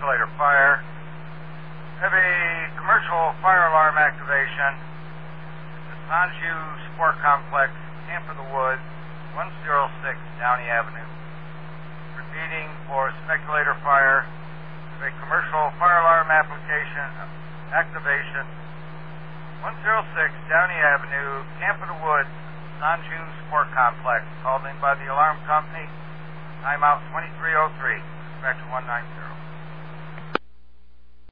speculator fire. Have a commercial fire alarm activation. It's the Sanju Sport Complex, Camp of the Woods, 106 Downey Avenue. Repeating for speculator fire. Have a commercial fire alarm activation. 106 Downey Avenue, Camp of the Woods, Sanju Sport Complex. Called in by the alarm company. Timeout 2303. Dispatch 190.